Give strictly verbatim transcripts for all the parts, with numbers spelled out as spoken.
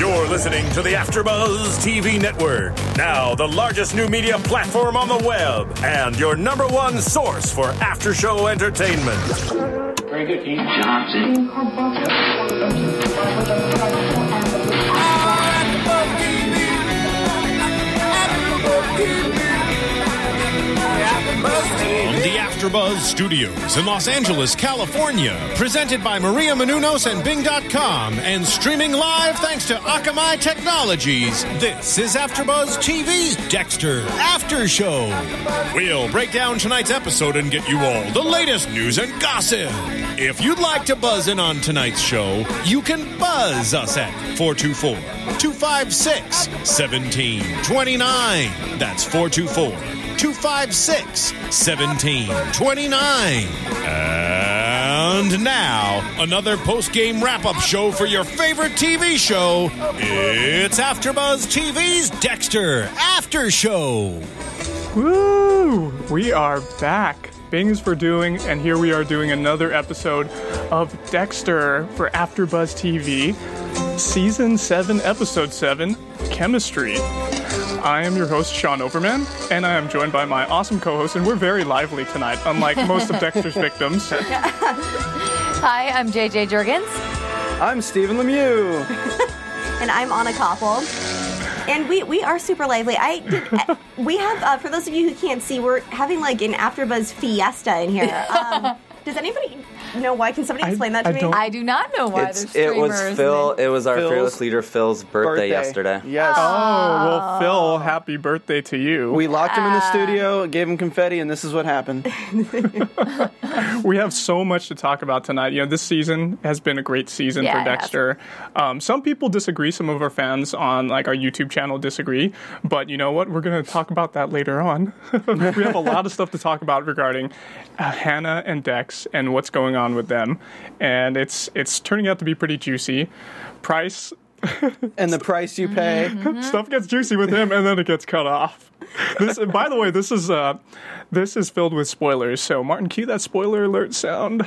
You're listening to the AfterBuzz T V Network, now the largest new media platform on the web, and your number one source for after-show entertainment. Very good, Dean Johnson. From the AfterBuzz Studios in Los Angeles, California, presented by Maria Menounos and Bing dot com, and streaming live thanks to Akamai Technologies, this is AfterBuzz T V's Dexter After Show. We'll break down tonight's episode and get you all the latest news and gossip. If you'd like to buzz in on tonight's show, you can buzz us at four two four, two five six, one seven two nine. That's four two four, two five six, one seven two nine. And now, another post-game wrap-up show for your favorite T V show. It's AfterBuzz T V's Dexter After Show. Woo! We are back. Bing's for doing, and here we are doing another episode of Dexter for AfterBuzz T V, Season seven, Episode seven, Chemistry. I am your host, Sean Overman, and I am joined by my awesome co-host, and we're very lively tonight, unlike most of Dexter's victims. Hi, I'm J J Jurgens. I'm Stephen Lemieux. And I'm Anna Koppel. And we, we are super lively. I did, we have, uh, for those of you who can't see, we're having like an AfterBuzz fiesta in here. Um, does anybody know why? Can somebody explain I, that to I me? don't- I do not know why It's, there's it was streamers. Phil. and- It was our Phil's fearless leader Phil's birthday, birthday. yesterday. Yes. Oh, well, Phil, happy birthday to you. We locked him in the Ah. studio, gave him confetti, and this is what happened. We have so much to talk about tonight. You know, this season has been a great season Yeah, for it has. Dexter. Um, some people disagree. Some of our fans on like our YouTube channel disagree. But you know what? We're going to talk about that later on. We have a lot of stuff to talk about regarding uh, Hannah and Dex and what's going on with them. And it's it's turning out to be pretty juicy. Price And the price you pay. stuff gets juicy with him, and then it gets cut off. This, by the way, this is uh, this is filled with spoilers. So, Martin, cue that spoiler alert sound.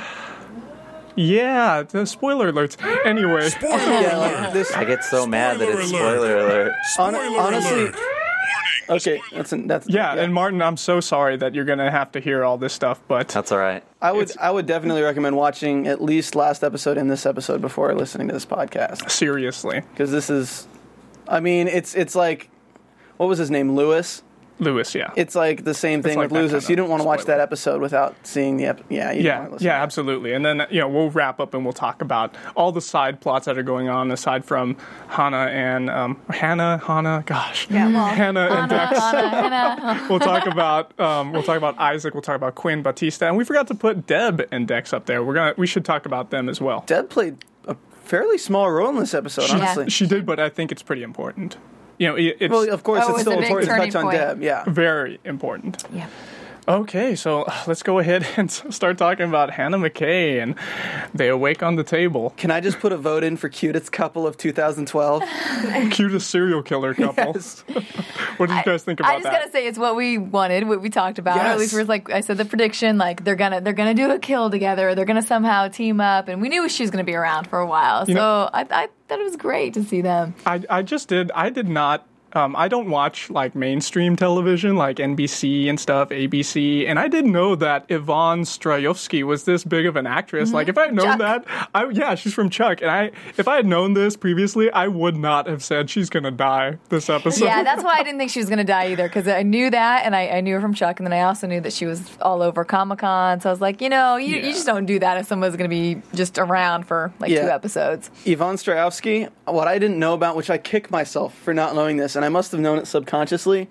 Yeah, the spoiler alerts. Anyway, Yeah, like this. I get so mad that it's Spoiler spoiler alert. hon- honestly. Okay, that's an, that's yeah, and Martin, I'm so sorry that you're gonna have to hear all this stuff, but That's all right. I would I would definitely recommend watching at least last episode and this episode before listening to this podcast, seriously, because this is, I mean, it's it's like, what was his name, Lewis? Lewis, yeah. It's like the same thing like with that Lewis. kind of You didn't want to watch spoiler. that episode without seeing the ep- yeah you didn't Yeah, want to listen yeah, to that. absolutely. And then, you know, we'll wrap up and we'll talk about all the side plots that are going on aside from Hannah and, um, Hannah, Hannah, gosh. Yeah, well, Hannah and Dex. Anna, Anna. We'll talk about, um, we'll talk about Isaac, we'll talk about Quinn Bautista, and we forgot to put Deb and Dex up there. We're gonna, we should talk about them as well. Deb played a fairly small role in this episode, honestly. She did, but I think it's pretty important. You know, it, it's Well, of course, Oh, it's it's still a big important to turning touch on point. Deb. Yeah. very important. Yeah. Okay, so uh, let's go ahead and s- start talking about Hannah McKay and They Awake on the Table. Can I just put a vote in for cutest couple of two thousand twelve? Cutest serial killer couple. Yes. What do you guys think about I just that? gotta say it's what we wanted, what we talked about. Yes. At least was like I said, the prediction, like they're gonna they're gonna do a kill together, they're gonna somehow team up, and we knew she was gonna be around for a while. So know- I, I thought it was great to see them. I, I just did. I did not. Um, I don't watch like mainstream television like N B C and stuff, A B C, and I didn't know that Yvonne Strayovsky was this big of an actress. Like if I had known Chuck. that, I, yeah, she's from Chuck, and I if I had known this previously, I would not have said she's gonna die this episode. Yeah, that's why I didn't think she was going to die either, because I knew that, and I, I knew her from Chuck, and then I also knew that she was all over Comic-Con, so I was like, you know, you, Yeah. you just don't do that if someone's going to be just around for like Yeah. two episodes. Yvonne Strayovsky, what I didn't know about, which I kick myself for not knowing this, and I must have known it subconsciously.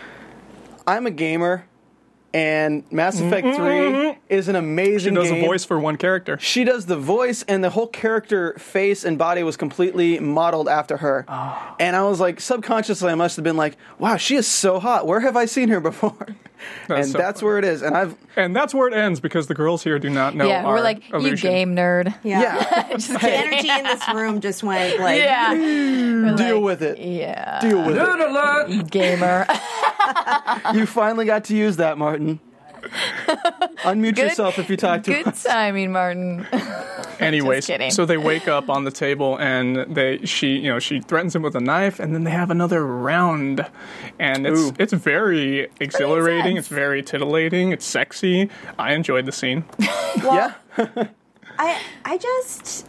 I'm a gamer, and Mass Effect three is an amazing she does game. a voice for one character. She does the voice, and the whole character face and body was completely modeled after her. Oh. And I was like, subconsciously, I must have been like, wow, she is so hot. Where have I seen her before? That's and so that's funny. where it is. And I've, And that's where it ends because the girls here do not know. yeah, our we're like, illusion. you game nerd. Yeah. yeah, Just The kidding. energy in this room just went like, Yeah. We're deal like, with it. Yeah. Deal with it. Gamer. You finally got to use that, Martin. Unmute Good- yourself if you talk to Good us. timing, Martin. Anyways, kidding. so they wake up on the table and they she you know she threatens him with a knife, and then they have another round, and it's Ooh. it's very exhilarating. intense. It's very titillating. It's sexy. I enjoyed the scene. Well, Yeah. I I just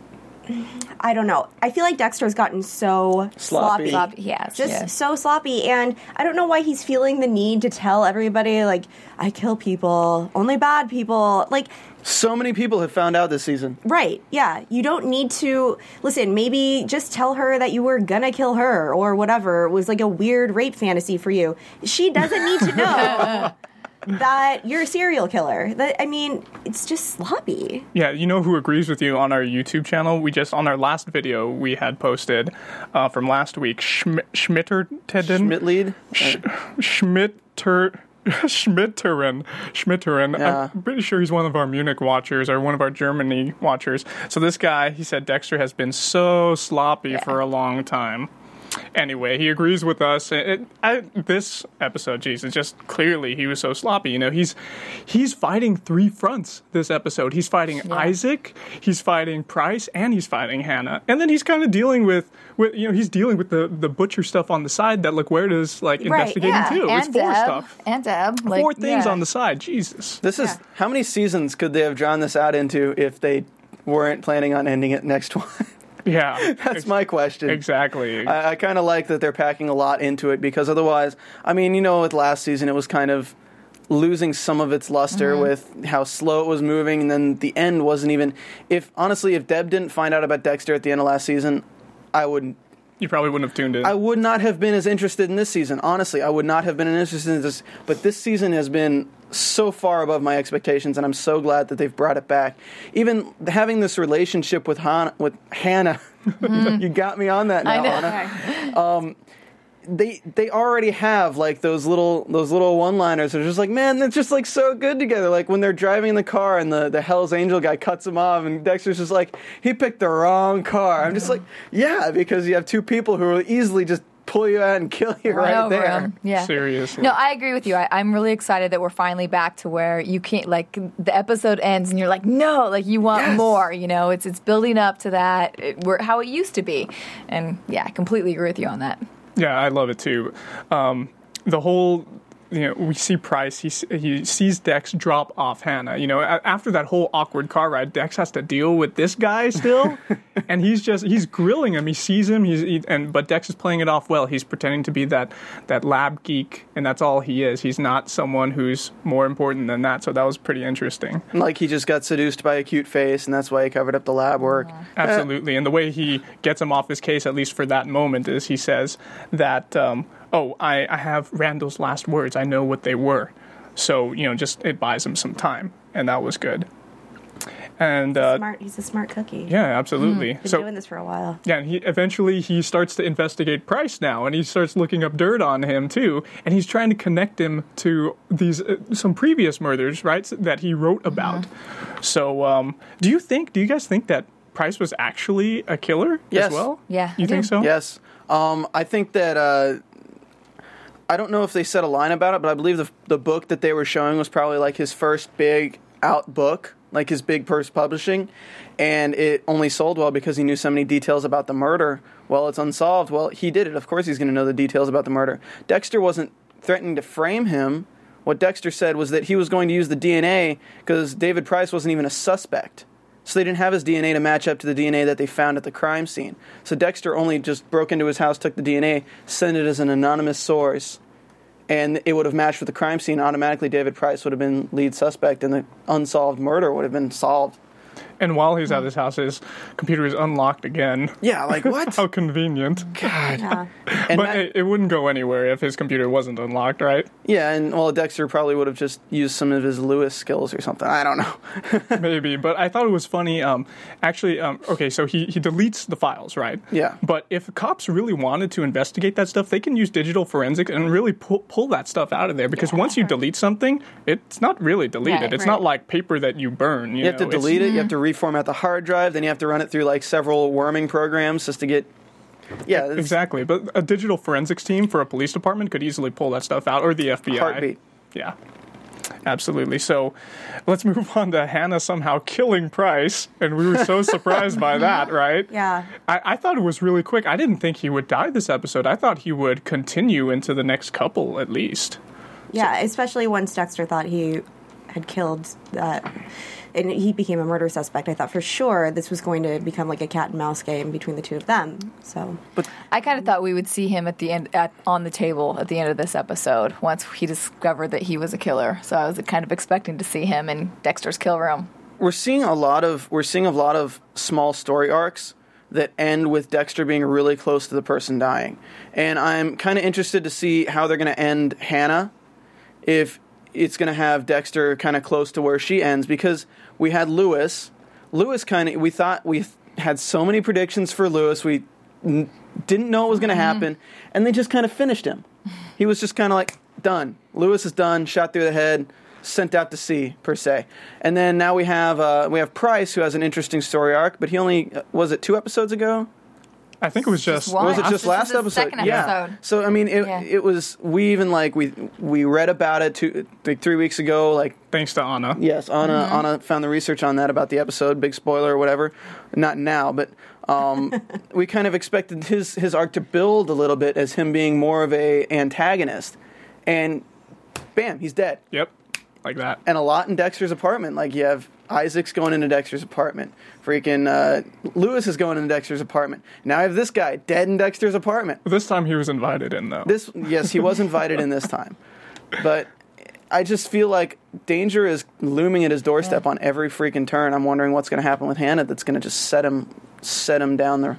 I don't know. I feel like Dexter's gotten so Sloppy. sloppy. Sloppy, yes, Just yes. so sloppy, and I don't know why he's feeling the need to tell everybody, like, I kill people, only bad people. Like, So many people have found out this season. right, yeah. You don't need to, listen, maybe just tell her that you were gonna kill her or whatever. It was like a weird rape fantasy for you. She doesn't need to know that you're a serial killer. That I mean, it's just sloppy. Yeah, you know who agrees with you on our YouTube channel? We just, on our last video we had posted uh, from last week, Schm- Schmitterteden? Schmidt lead. Sch- Schmitter... Schmitteren. Schmitteren. Yeah. I'm pretty sure he's one of our Munich watchers or one of our Germany watchers. So this guy, he said Dexter has been so sloppy Yeah. for a long time. Anyway, he agrees with us. It, it, I, this episode, geez, it's just clearly he was so sloppy. You know, he's he's fighting three fronts this episode. He's fighting Isaac, he's fighting Price, and he's fighting Hannah. And then he's kind of dealing with, with you know, he's dealing with the, the butcher stuff on the side that LaGuardia's like Right, investigating yeah. too. And It's four Deb. stuff. And Deb. Like, Four things yeah. on the side. Jesus. This is Yeah. how many seasons could they have drawn this out into if they weren't planning on ending it next one? Yeah. That's my question. Exactly. I, I kind of like that they're packing a lot into it because otherwise, I mean, you know, with last season it was kind of losing some of its luster Mm-hmm. with how slow it was moving, and then the end wasn't even. If honestly, if Deb didn't find out about Dexter at the end of last season, I wouldn't. You probably wouldn't have tuned in. I would not have been as interested in this season. Honestly, I would not have been interested in this. But this season has been so far above my expectations, and I'm so glad that they've brought it back. Even having this relationship with Han- with Hannah, you got me on that now, I know. Hannah. They they already have like those little those little one-liners. They're just like, man, they're just like so good together. Like when they're driving in the car and the, the Hell's Angel guy cuts him off, and Dexter's just like, he picked the wrong car. I'm just like, yeah, because you have two people who will easily just pull you out and kill you right, over there. him. Yeah. Seriously. No, I agree with you. I, I'm really excited that we're finally back to where you can't, like, the episode ends and you're like, no, like, you want Yes. more, you know? It's it's building up to that, it, where, how it used to be. And, yeah, I completely agree with you on that. Yeah, I love it too. Um, the whole, you know, we see Price. He he sees Dex drop off Hannah. You know, a- after that whole awkward car ride, Dex has to deal with this guy still, and he's just he's grilling him. He sees him. He's he, and but Dex is playing it off well. He's pretending to be that that lab geek, and that's all he is. He's not someone who's more important than that. So that was pretty interesting. Like he just got seduced by a cute face, and that's why he covered up the lab work. Absolutely. And the way he gets him off his case, at least for that moment, is he says that, um, oh, I, I have Randall's last words. I know what they were. So, you know, just it buys him some time. And that was good. And, uh, Smart. He's a smart cookie. yeah, absolutely. Been So, doing this for a while. yeah, and he eventually he starts to investigate Price now, and he starts looking up dirt on him too, and he's trying to connect him to these uh, some previous murders, right, that he wrote about. So, um, do you think? Do you guys think that Price was actually a killer Yes. as well? Yeah, you I think do. so? Yes. Um, I think that, uh, I don't know if they said a line about it, but I believe the, the book that they were showing was probably like his first big out book, like his big purse publishing, and it only sold well because he knew so many details about the murder. Well, it's unsolved. Well, he did it. Of course he's going to know the details about the murder. Dexter wasn't threatening to frame him. What Dexter said was that he was going to use the D N A because David Price wasn't even a suspect. So they didn't have his D N A to match up to the D N A that they found at the crime scene. So Dexter only just broke into his house, took the D N A, sent it as an anonymous source, and it would have matched with the crime scene. Automatically, David Price would have been lead suspect, and the unsolved murder would have been solved. And while he's at his house, his computer is unlocked again. Yeah, like what? How convenient. God. Yeah. And But Matt- it, it wouldn't go anywhere if his computer wasn't unlocked, right? yeah, and well, Dexter probably would have just used some of his Lewis skills or something. I don't know. Maybe, but I thought it was funny. Um, actually, um, okay, so he, he deletes the files, right? Yeah. But if cops really wanted to investigate that stuff, they can use digital forensics and really pull, pull that stuff out of there. Because once you delete something, it's not really deleted. Right, it's right. not like paper that you burn. You, You have know, to it's- delete it. You have to reformat the hard drive. Then you have to run it through like several worming programs just to get. Yeah, it's Exactly. But a digital forensics team for a police department could easily pull that stuff out, or the F B I. Heartbeat. Yeah. Absolutely. So let's move on to Hannah somehow killing Price. And we were so surprised by that, right? Yeah. I, I thought it was really quick. I didn't think he would die this episode. I thought he would continue into the next couple at least. Yeah, especially once Dexter thought he had killed that, and he became a murder suspect. I thought for sure this was going to become like a cat and mouse game between the two of them. So, But I kind of thought we would see him at the end, at on the table at the end of this episode once he discovered that he was a killer. So I was kind of expecting to see him in Dexter's kill room. we're seeing a lot of we're seeing a lot of small story arcs that end with Dexter being really close to the person dying, and I'm kind of interested to see how they're going to end Hannah. If it's going to have Dexter kind of close to where she ends, because we had Lewis. Lewis kind of, we thought we th- had so many predictions for Lewis. We n- didn't know it was going to happen, and they just kind of finished him. He was just kind of like, done. Lewis is done, shot through the head, sent out to sea, per se. And then now we have uh, we have Price, who has an interesting story arc, but he only, uh, was it two episodes ago? I think it was just... one. Was it This just is last the episode? second Yeah. episode. So I mean, it Yeah. it was we even like we we read about it two like three weeks ago. Like Thanks to Anna. yes, Anna Anna found the research on that about the episode. Big spoiler or whatever. Not now, but um, we kind of expected his his arc to build a little bit as him being more of a antagonist, and bam, he's dead. Yep. Like that. And a lot in Dexter's apartment. Like you have Isaac's going into Dexter's apartment. Freaking uh, Lewis is going into Dexter's apartment. Now I have this guy dead in Dexter's apartment. This time he was invited in, though. This yes, he was invited in this time, but I just feel like danger is looming at his doorstep on every freaking turn. I'm wondering what's going to happen with Hannah. That's going to just set him set him down there.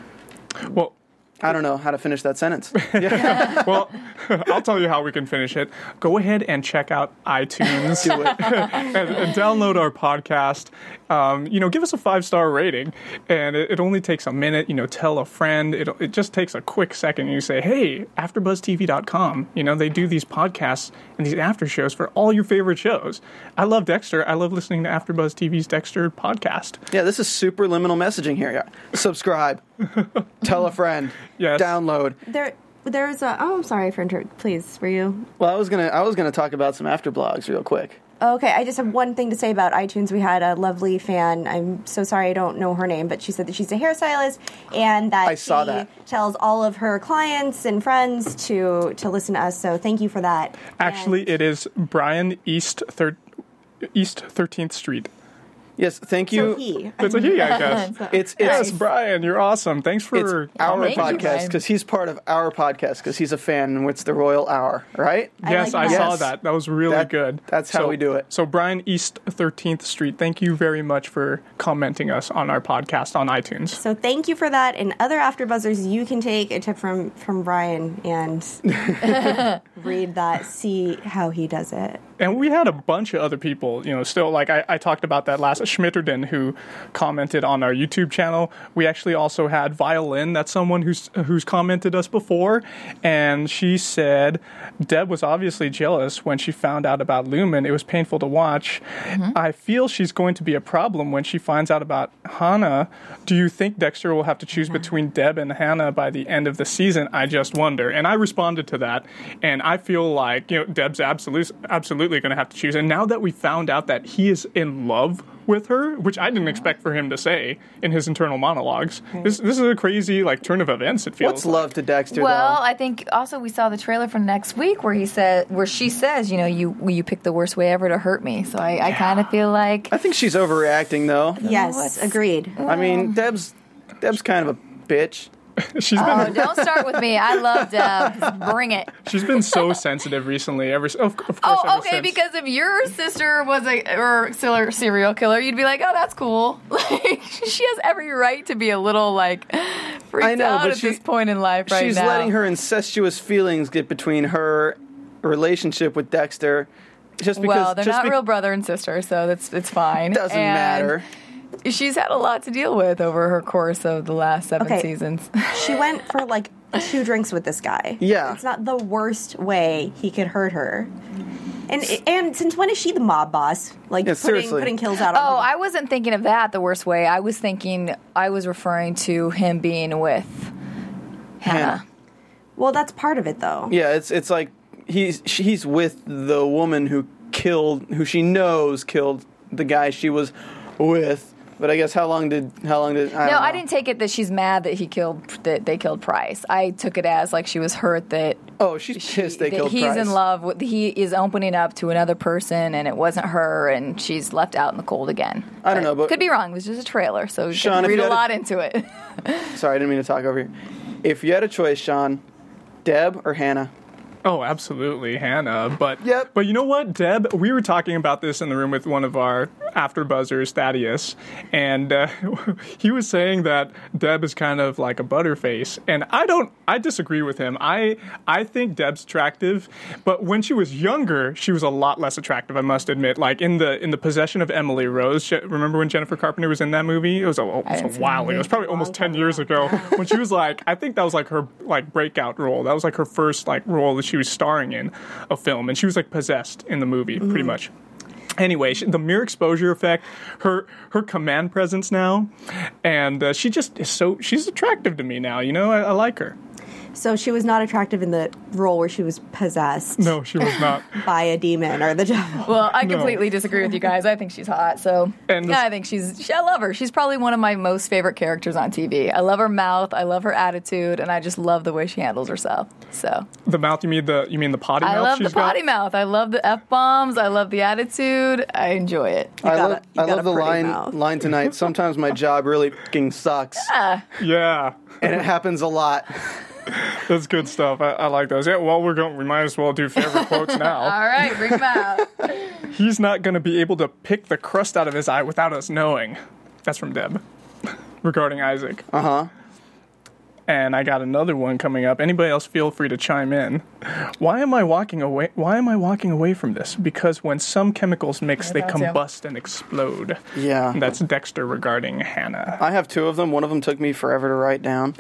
Well, I don't know how to finish that sentence. well, I'll tell you how we can finish it. Go ahead and check out iTunes. Do it. and, and download our podcast. Um, you know, give us a five-star rating. And it, it only takes a minute. You know, tell a friend. It, it just takes a quick second. And you say, hey, after buzz t v dot com. You know, they do these podcasts and these after shows for all your favorite shows. I love Dexter. I love listening to AfterBuzz T V's Dexter podcast. Yeah, this is super liminal messaging here. Yeah. Subscribe. Tell a friend. Yes. Download. there, there's a. Oh, I'm sorry for inter. Please, were you? Well, I was gonna I was gonna talk about some after blogs real quick. Okay, I just have one thing to say about iTunes. We had a lovely fan. I'm so sorry I don't know her name, but she said that she's a hairstylist and that I saw she that. tells all of her clients and friends to to listen to us. So thank you for that. Actually, And it is Brian East, thir- East thirteenth Street. Yes, thank you. so he. It's a he, I guess. It's it's Yes, Brian, you're awesome. Thanks it's for our Thank you, podcast Brian. because he's part of our podcast because he's a fan and it's the Royal Hour, right? I Yes, I, like that. saw Yes. that. That was really That- good. that's how So- we do it. So, Brian East thirteenth Street, thank you very much for commenting us on our podcast on iTunes. So thank you for that. And other AfterBuzzers, you can take a tip from from Brian and read that, see how he does it. And we had a bunch of other people, you know, still, like I, I talked about that last, Schmitterden, who commented on our YouTube channel. We actually also had Violin, that's someone who's who's commented us before, and she said, Deb was obviously jealous when she found out about Lumen. It was painful to watch. I feel she's going to be a problem when she finds out about Hannah. Do you think Dexter will have to choose between Deb and Hannah by the end of the season? I just wonder. And I responded to that, and I feel like, you know, Deb's absolute, absolutely going to have to choose. And now that we found out that he is in love with her, which I didn't expect for him to say in his internal monologues, this this is a crazy like turn of events. It feels. What's like. love to Dexter? Well, though? I think also we saw the trailer from next week where he said, where she says, you know, you you picked the worst way ever to hurt me. So I, I kind of feel like I think she's overreacting though. Yes, what's- agreed. I mean, Deb's Deb's kind of a bitch. She's been oh, don't start with me. I love Deb. Just bring it. she's been so sensitive recently. Ever of, of course. Oh, ever okay. since. Because if your sister was a or ser- serial killer, you'd be like, "Oh, that's cool." Like she has every right to be a little like freaked I know, out but at she- this point in life right She's now. letting her incestuous feelings get between her relationship with Dexter. Just because well, they're just not be- real brother and sister, so that's it's fine. doesn't And matter. She's had a lot to deal with over her course of the last seven Okay. seasons. She went for like two drinks with this guy. Yeah. It's not the worst way he could hurt her. And and since when is she the mob boss? Like Yeah, putting seriously. putting kills out on Oh, her. I wasn't thinking of that the worst way. I was thinking I was referring to him being with Hannah. Hannah. Well, that's part of it though. Yeah, it's it's like he's he's with the woman who killed, who she knows killed the guy she was with. But I guess how long did how long did I No, don't I know. didn't take it that she's mad that he killed that they killed Price. I took it as like she was hurt that Oh, she's she, pissed they that killed he's Price. in love with he is opening up to another person and it wasn't her and she's left out in the cold again. I don't know, but- could be wrong. It was just a trailer, so you Sean, can if read you a had a- lot into it. Sorry, I didn't mean to talk over you. If you had a choice, Sean, Deb or Hannah? Oh, absolutely, Hannah. But Yep. but you know what, Deb? We were talking about this in the room with one of our after buzzers, Thaddeus, and uh, he was saying that Deb is kind of like a butterface, and I don't. I disagree with him. I I think Deb's attractive, but when she was younger, she was a lot less attractive. I must admit. Like in the in the Possession of Emily Rose. Je- remember when Jennifer Carpenter was in that movie? It was a, it was haven't a seen while the ago. It was movie. probably almost ten years ago when she was like. I think that was like her like breakout role. That was like her first like role that she was starring in a film, and she was like possessed in the movie, pretty much. Anyway, she, the mere exposure effect, her her command presence now, and uh, she just is so she's attractive to me now. You know, I, I like her. So she was not attractive in the role where she was possessed No, she was not. by a demon or the devil. Well, I No. completely disagree with you guys. I think she's hot. So And the- yeah, I think she's. She, I love her. She's probably one of my most favorite characters on T V. I love her mouth. I love her attitude, and I just love the way she handles herself. So The mouth, you mean the you mean the potty I mouth? love the she's got? potty mouth. I love the f bombs. I love the attitude. I enjoy it. I got love, a- you I got love a the pretty line mouth. line tonight. Sometimes my job really fucking sucks, Yeah, and it happens a lot. that's good stuff. I, I like those. Yeah, well, we're going. We might as well do favorite quotes now. All right, bring them out. He's not going to be able to pick the crust out of his eye without us knowing. That's from Deb regarding Isaac. Uh huh. And I got another one coming up. Anybody else, feel free to chime in. Why am I walking away? Why am I walking away from this? Because when some chemicals mix, they thought so. combust and explode. Yeah. That's Dexter regarding Hannah. I have two of them. One of them took me forever to write down.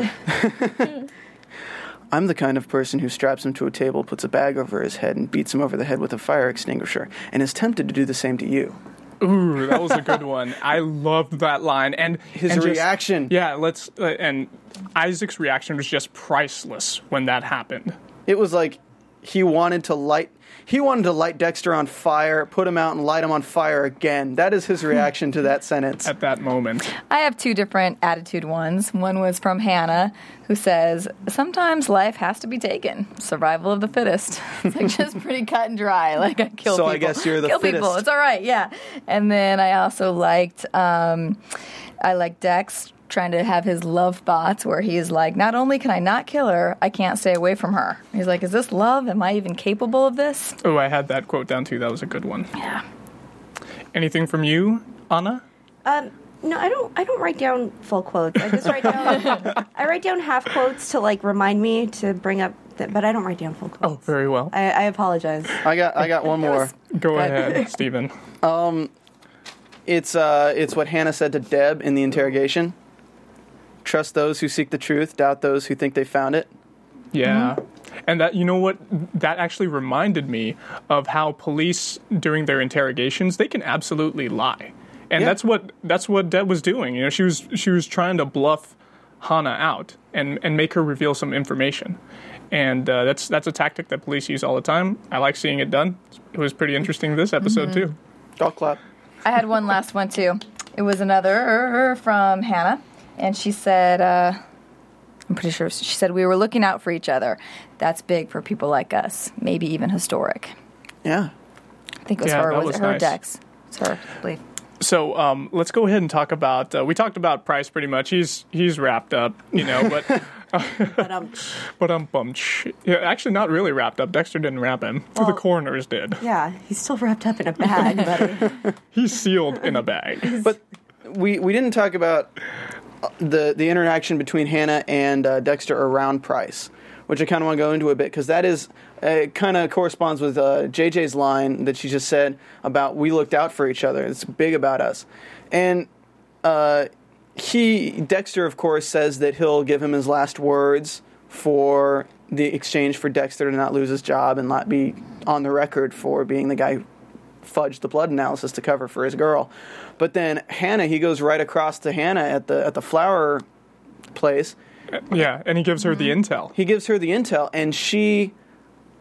I'm the kind of person who straps him to a table, puts a bag over his head, and beats him over the head with a fire extinguisher, and is tempted to do the same to you. Ooh, that was a good one. I loved that line, and His and just- reaction. yeah, let's uh, and Isaac's reaction was just priceless when that happened. It was like he wanted to light he wanted to light Dexter on fire, put him out and light him on fire again. That is his reaction to that sentence. At that moment, I have two different attitude ones. One was from Hannah, who says, sometimes life has to be taken. Survival of the fittest. It's like just pretty cut and dry. Like, I kill So people. I guess you're the kill people. fittest. It's all right, yeah. And then I also liked, um, I like Dex trying to have his love thoughts where he's like, not only can I not kill her, I can't stay away from her. He's like, is this love? Am I even capable of this? oh, I had that quote down too. That was a good one. Yeah. Anything from you, Anna? Um, no, I don't. I don't write down full quotes. I just write down. I write down half quotes to like remind me to bring up, th- but I don't write down full quotes. Oh, very well. I, I apologize. I got I got one more. Go ahead, Stephen. It's uh it's what Hannah said to Deb in the interrogation. Trust those who seek the truth, doubt those who think they found it. Yeah. And that, you know what, that actually reminded me of how police during their interrogations, they can absolutely lie. And Yeah. that's what that's what Deb was doing. You know, she was she was trying to bluff Hannah out and, and make her reveal some information. And uh, that's that's a tactic that police use all the time. I like seeing it done. It was pretty interesting this episode too. I'll clap. I had one last one too. It was another from Hannah, and she said, uh, I'm pretty sure she said, we were looking out for each other. That's big for people like us, maybe even historic. Yeah. I think it was Yeah, her. that Was, was it her, nice. Dex? It's her, I believe. So um, let's go ahead and talk about. Uh, we talked about Price pretty much. He's he's wrapped up, you know, but But um, but um, bum, yeah, actually not really wrapped up. Dexter didn't wrap him. the Well- coroners did. yeah, he's still wrapped up in a bag, buddy. He's sealed in a bag. But we we didn't talk about the the interaction between Hannah and uh, Dexter around Price, which I kind of want to go into a bit because that is uh, kind of corresponds with uh, J J's line that she just said about we looked out for each other. It's big about us, and uh, he Dexter of course says that he'll give him his last words for the exchange for Dexter to not lose his job and not be on the record for being the guy who fudged the blood analysis to cover for his girl. But then Hannah, he goes right across to Hannah at the at the flower place. Yeah, and he gives her the intel. He gives her the intel, and she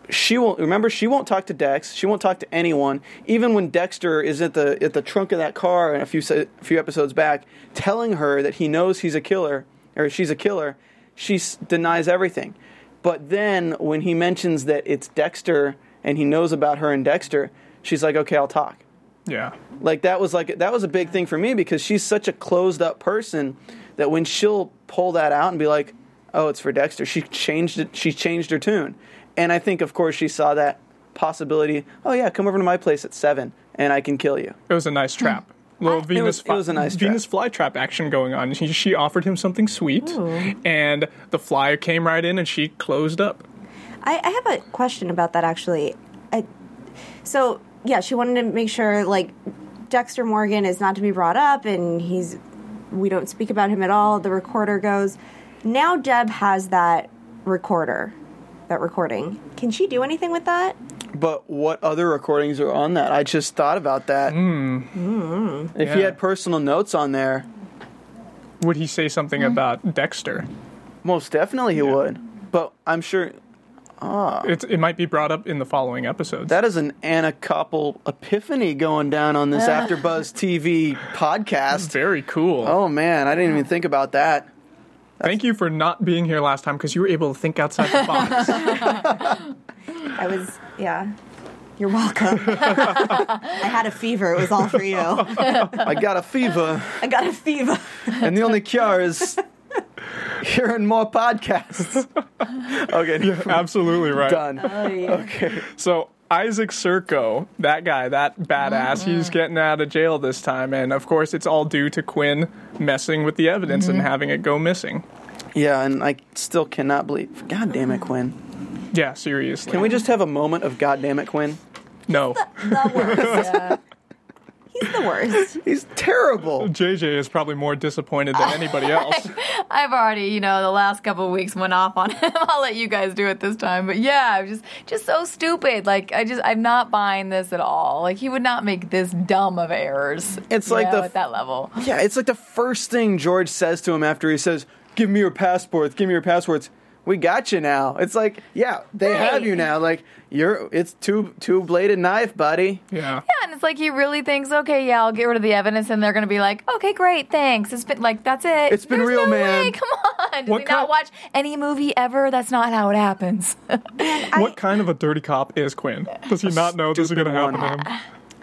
she won't remember. She won't talk to Dex. She won't talk to anyone. Even when Dexter is at the at the trunk of that car, and a few se- a few episodes back, telling her that he knows he's a killer or she's a killer, she s- denies everything. But then when he mentions that it's Dexter and he knows about her and Dexter, she's like, "Okay, I'll talk." Yeah. Like that was like that was a big thing for me because she's such a closed up person that when she'll pull that out and be like, "Oh, it's for Dexter," she changed it. She changed her tune, and I think, of course, she saw that possibility. Oh yeah, come over to my place at seven, and I can kill you. It was a nice trap. Little I- Venus, it was- it was a nice Venus flytrap action going on. She, she offered him something sweet, and the fly came right in, and she closed up. I, I have a question about that, actually. I, so, yeah, she wanted to make sure, like, Dexter Morgan is not to be brought up, and he's we don't speak about him at all. The recorder goes. Now Deb has that recorder, that recording. Can she do anything with that? But what other recordings are on that? I just thought about that. Mm. If Yeah. he had personal notes on there, Would he say something about Dexter? most definitely he would. But I'm sure It's, it might be brought up in the following episodes. that is an Anna Koppel epiphany going down on this AfterBuzz T V podcast. Very cool. Oh man, I didn't even think about that. Thank you for not being here last time because you were able to think outside the box. I was, yeah. You're welcome. I had a fever. It was all for you. I got a fever, I got a fever. and the only cure is hearing more podcasts. Okay, Absolutely right. done. Oh, yeah. Okay. So Isaac Serco, that guy, that badass, he's getting out of jail this time, and of course it's all due to Quinn messing with the evidence and having it go missing. Yeah, and I still cannot believe. God damn it, Quinn. Yeah, seriously. Can we just have a moment of God damn it, Quinn? No. The worst. Yeah. He's the worst. He's terrible. J J is probably more disappointed than anybody else. I've already, you know, the last couple of weeks went off on him. I'll let you guys do it this time. But yeah, I'm just just so stupid. Like I just I'm not buying this at all. Like he would not make this dumb of errors. It's you like know, the- at that level. Yeah, it's like the first thing George says to him after he says, "Give me your passports, give me your passports." We got you now. It's like, yeah, they Right. have you now. Like, you're, it's two, two-bladed knife, buddy. Yeah. Yeah, and it's like he really thinks, okay, yeah, I'll get rid of the evidence, and they're going to be like, okay, great, thanks. It's been like that's it. It's been There's real, no man. way. Come on, does What he kind- not watch any movie ever? That's not how it happens. What kind of a dirty cop is Quinn? Does he not know this is going to stupid happen to one. him?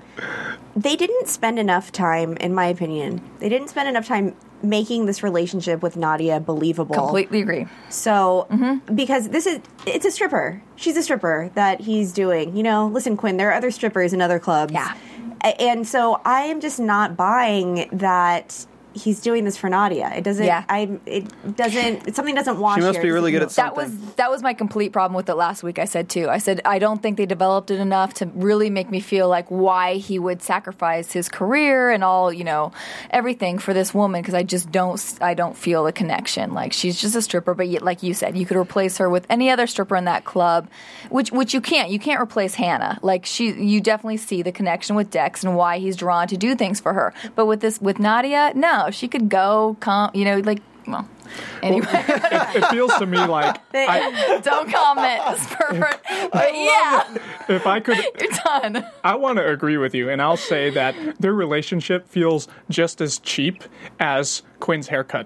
They didn't spend enough time, in my opinion, they didn't spend enough time making this relationship with Nadia believable. Completely agree. So, because this is, it's a stripper. She's a stripper that he's doing. You know, listen, Quinn, there are other strippers in other clubs. Yeah. A- And so I am just not buying that he's doing this for Nadia. It doesn't, Yeah. I, it doesn't, it, something doesn't wash She must here. be It really good doesn't at That something. was that was my complete problem with it last week. I said too. I said I don't think they developed it enough to really make me feel like why he would sacrifice his career and all, you know, everything for this woman because I just don't I don't feel a connection. Like she's just a stripper, but yet, like you said, you could replace her with any other stripper in that club, which which you can't. You can't replace Hannah. Like she, you definitely see the connection with Dex and why he's drawn to do things for her. But with this with Nadia, no, she could go. Come, you know, like, well, anyway. It feels to me like I, Don't comment, this pervert. But yeah, if I could, you're done. I want to agree with you, and I'll say that their relationship feels just as cheap as Quinn's haircut.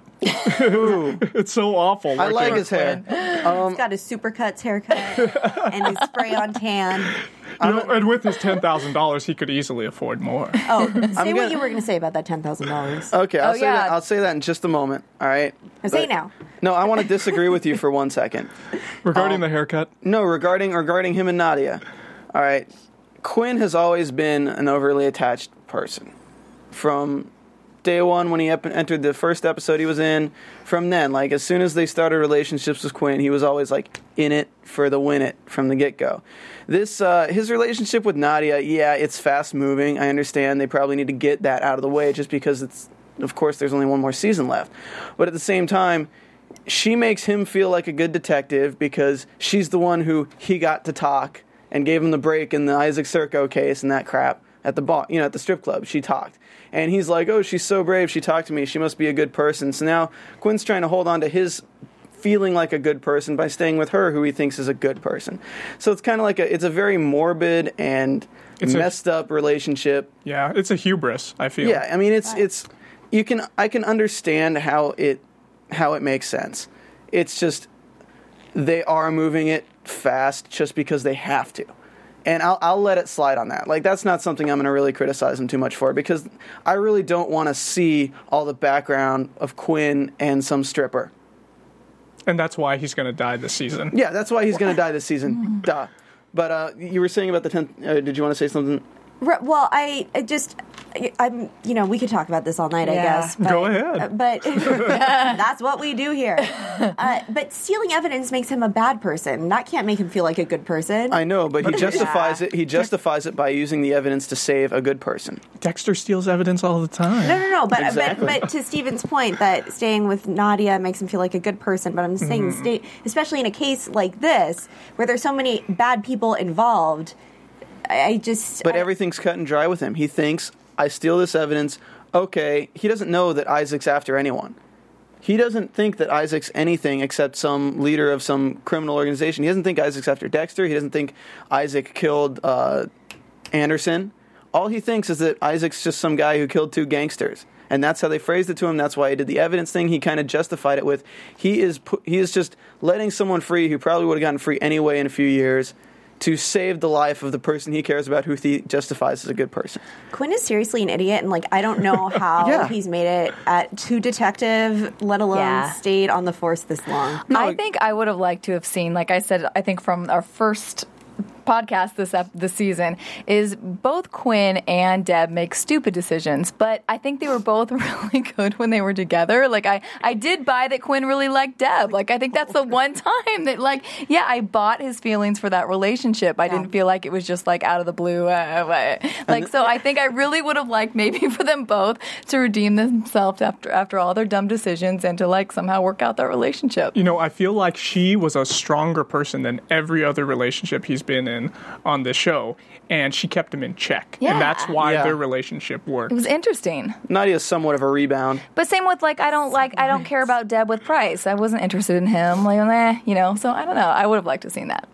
It's so awful. I like looking. his hair. He's got his Supercuts haircut and his spray on tan. You know, and with his ten thousand dollars, he could easily afford more. Oh, say gonna- what you were going to say about that ten thousand dollars. Okay, I'll Oh, say yeah. that. I'll say that in just a moment. All right. Now say it But- now. No, I want to disagree with you for one second. Regarding Um, the haircut, No, regarding regarding him and Nadia. All right, Quinn has always been an overly attached person. From day one, when he ep- entered the first episode he was in, from then, like as soon as they started relationships with Quinn, he was always like in it for the win it from the get go. This uh, his relationship with Nadia, yeah, it's fast moving. I understand they probably need to get that out of the way just because it's, of course, there's only one more season left. But at the same time, she makes him feel like a good detective because she's the one who he got to talk and gave him the break in the Isaac Serco case and that crap at the bar, you know, at the strip club. She talked. And he's like, oh, she's so brave. She talked to me. She must be a good person. So now Quinn's trying to hold on to his feeling like a good person by staying with her, who he thinks is a good person. So it's kind of like a, it's a very morbid and It's a- messed up relationship. Yeah, it's a hubris, I feel. Yeah, I mean, it's it's you can I can understand how it how it makes sense. It's just they are moving it fast just because they have to. And I'll, I'll let it slide on that. Like, that's not something I'm going to really criticize him too much for, because I really don't want to see all the background of Quinn and some stripper. And that's why he's going to die this season. Yeah, that's why he's going to die this season. Duh. But uh, you were saying about the tenth... Uh, did you want to say something? Re- Well, I, I just, I, I'm, you know, we could talk about this all night, I Yeah. guess. But, Go ahead. uh, But that's what we do here. Uh, but stealing evidence makes him a bad person. That can't make him feel like a good person. I know, but he justifies it. He justifies it by using the evidence to save a good person. Dexter steals evidence all the time. No, no, no. But, Exactly. but but to Steven's point that staying with Nadia makes him feel like a good person. But I'm just saying, Mm-hmm. stay, especially in a case like this where there's so many bad people involved. I, I just. But I, everything's cut and dry with him. He thinks, I steal this evidence. Okay, he doesn't know that Isaac's after anyone. He doesn't think that Isaac's anything except some leader of some criminal organization. He doesn't think Isaac's after Dexter. He doesn't think Isaac killed uh, Anderson. All he thinks is that Isaac's just some guy who killed two gangsters. And that's how they phrased it to him. That's why he did the evidence thing. He kind of justified it with, he is pu- he is just letting someone free who probably would have gotten free anyway in a few years to save the life of the person he cares about, who he justifies as a good person. Quinn is seriously an idiot, and like I don't know how Yeah. he's made it at to detective, let alone Yeah. stayed on the force this long. I think I would have liked to have seen, like I said, I think from our first podcast this ep- this season, is both Quinn and Deb make stupid decisions, but I think they were both really good when they were together. Like I, I did buy that Quinn really liked Deb. Like I think that's the one time that, like, yeah, I bought his feelings for that relationship. I didn't feel like it was just like out of the blue. Uh, uh, like so, I think I really would have liked maybe for them both to redeem themselves after after all their dumb decisions and to like somehow work out that relationship. You know, I feel like she was a stronger person than every other relationship he's been in on this show, and she kept him in check. Yeah. And that's why Yeah. their relationship worked. It was interesting. Nadia's somewhat of a rebound. But same with, like, I don't like I don't care about Deb with Price. I wasn't interested in him. Like, eh, you know. So I don't know. I would have liked to have seen that.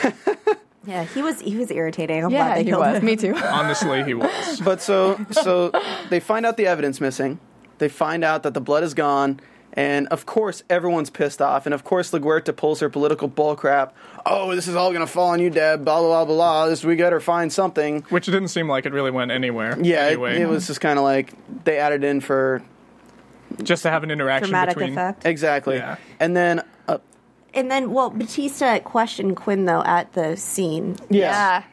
Yeah, he was he was irritating. I'm glad Yeah, they he killed was. him. Me too. Honestly, he was. But so so they find out the evidence missing. They find out that the blood is gone. And, of course, everyone's pissed off. And, of course, LaGuerta pulls her political bullcrap. Oh, this is all going to fall on you, Deb. Blah, blah, blah, blah. This, we got to find something. Which didn't seem like it really went anywhere. Yeah, anyway. it, it was just kind of like they added in for... just to have an interaction Dramatic between. effect. Exactly. Yeah. And then... Uh, And then, well, Batista questioned Quinn though at the scene, yeah.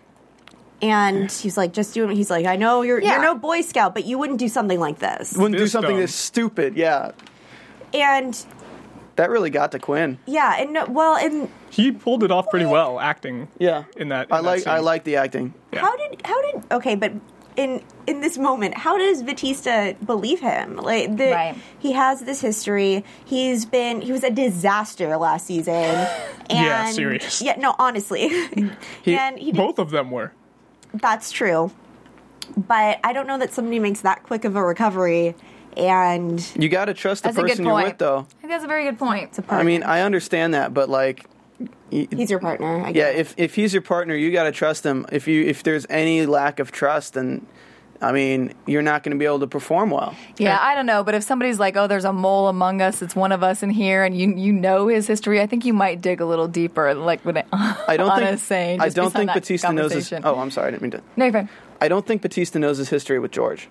and he's like, "Just doing." He's like, "I know you're Yeah. you're no Boy Scout, but you wouldn't do something like this." Wouldn't do This something dumb. this stupid. Yeah. And That really got to Quinn. yeah, and no, well, and He pulled it off pretty well, acting. Yeah. In that, in I that like scene. I like the acting. Yeah. how did how did okay, but in in this moment, how does Batista believe him? Like the, Right. he has this history. He's been he was a disaster last season. And Yeah, serious. Yeah, no, honestly, and he did, Both of them were. that's true. But I don't know that somebody makes that quick of a recovery. And You got to trust the That's a good person you're point. with, though. I think that's a very good point. I mean, I understand that, but like, y- he's your partner. I yeah, guess. if if he's your partner, you got to trust him. If you if there's any lack of trust, then I mean, you're not going to be able to perform well. Yeah, I don't know, but if somebody's like, "Oh, there's a mole among us. It's one of us in here," and you you know his history, I think you might dig a little deeper. Like what I don't Anna's think saying. I just don't based on think that Batista knows his. conversation. Oh, I'm sorry, I didn't mean to. No, you're fine. I don't think Batista knows his history with George.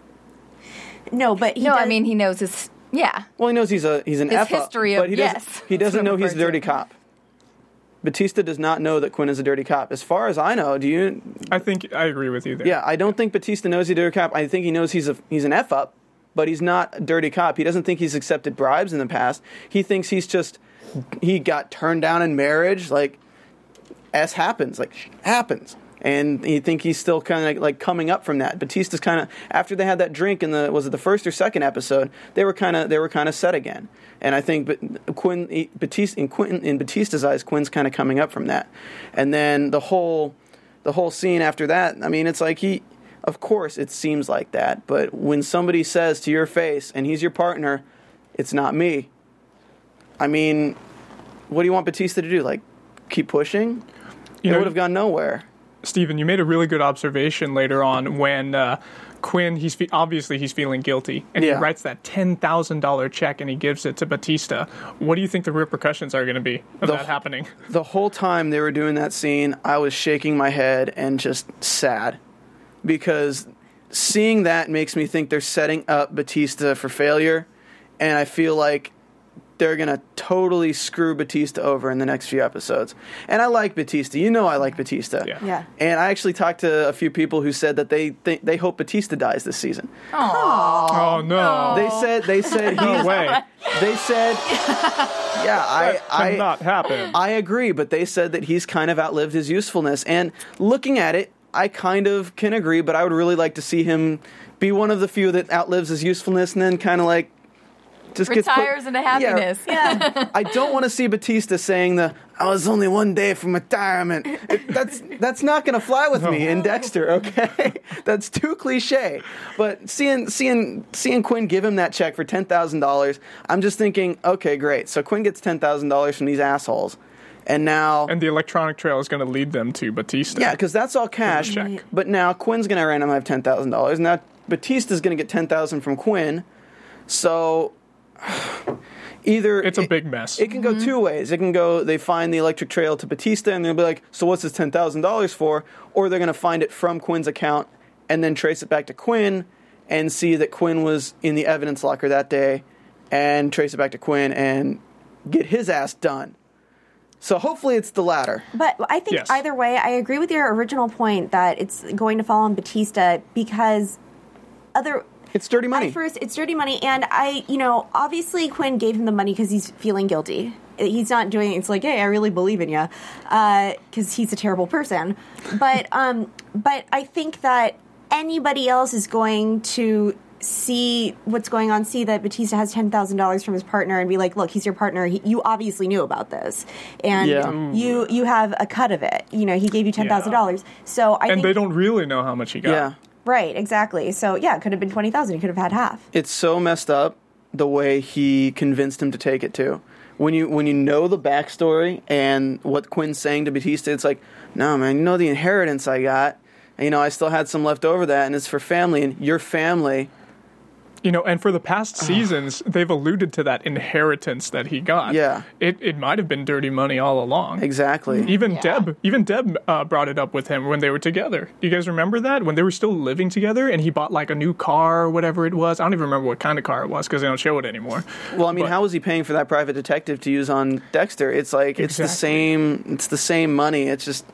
no, but he No, I does- mean he knows his. Yeah, Well, he knows he's a he's an His F history up, of- but he doesn't, yes. he doesn't That's what know I'm he's a referring dirty to. cop. Batista does not know that Quinn is a dirty cop. As far as I know, do you? I think I agree with you there. Yeah, I don't think Batista knows he's a dirty cop. I think he knows he's a he's an F up, but he's not a dirty cop. He doesn't think he's accepted bribes in the past. He thinks he's just he got turned down in marriage. Like, S happens, like happens. And you think he's still kind of like coming up from that. Batista's kind of after they had that drink in the was it the first or second episode, they were kind of they were kind of set again. And I think but Quinn he- Batista in Quentin in Batista's eyes, Quinn's kind of coming up from that. And then the whole the whole scene after that, I mean, it's like he of course it seems like that, but when somebody says to your face and he's your partner, it's not me. I mean, what do you want Batista to do? Like, keep pushing? You it know, would have gone nowhere. Stephen, you made a really good observation later on when uh, Quinn, he's fe- obviously he's feeling guilty, and Yeah. he writes that ten thousand dollars check and he gives it to Batista. What do you think the repercussions are going to be of The- that happening? The whole time they were doing that scene, I was shaking my head and just sad. Because seeing that makes me think they're setting up Batista for failure, and I feel like they're going to totally screw Batista over in the next few episodes. And I like Batista. You know I like Batista. Yeah. Yeah. And I actually talked to a few people who said that they think they hope Batista dies this season. Oh, no. They said they said No he's way. they said yeah, I I Cannot happen. I agree, but they said that he's kind of outlived his usefulness. And looking at it, I kind of can agree, but I would really like to see him be one of the few that outlives his usefulness and then kind of like just gets put- Retires into happiness. Yeah. I don't want to see Batista saying the "I was only one day from retirement." It, that's that's not going to fly with me in Dexter. Okay, that's too cliche. But seeing seeing seeing Quinn give him that check for ten thousand dollars, I'm just thinking, okay, great. So Quinn gets ten thousand dollars from these assholes, and now And the electronic trail is going to lead them to Batista. yeah, because that's all cash. Check. But now Quinn's going to randomly have ten thousand dollars. Now Batista's going to get ten thousand dollars from Quinn. So either It's a it- big mess. It can go two ways. It can go, they find the electric trail to Batista and they'll be like, so what's this ten thousand dollars for? Or they're going to find it from Quinn's account and then trace it back to Quinn and see that Quinn was in the evidence locker that day and trace it back to Quinn and get his ass done. So hopefully it's the latter. But I think Yes. either way, I agree with your original point that it's going to fall on Batista because other. It's dirty money. At first, it's dirty money, and I, you know, obviously Quinn gave him the money because he's feeling guilty. He's not doing it's like, hey, I really believe in you, because he's a terrible person. But, um, but I think that anybody else is going to see what's going on, see that Batista has ten thousand dollars from his partner, and be like, look, he's your partner. He, you obviously knew about this, and Yeah. you you have a cut of it. You know, he gave you ten thousand dollars. So I and think they don't really know how much he got. Yeah. right, exactly. So yeah, it could have been twenty thousand. He could have had half. It's so messed up the way he convinced him to take it too. When you when you know the backstory and what Quinn's saying to Batista, it's like, no man, you know the inheritance I got, and you know I still had some left over that, and it's for family, and your family. You know, and for the past seasons, they've alluded to that inheritance that he got. Yeah. It it might have been dirty money all along. Exactly. Even Yeah. Deb, even Deb uh, brought it up with him when they were together. Do you guys remember that? When they were still living together and he bought like a new car or whatever it was. I don't even remember what kind of car it was because they don't show it anymore. Well, I mean, But- how was he paying for that private detective to use on Dexter? It's like it's the Exactly. same. It's the same money. It's just.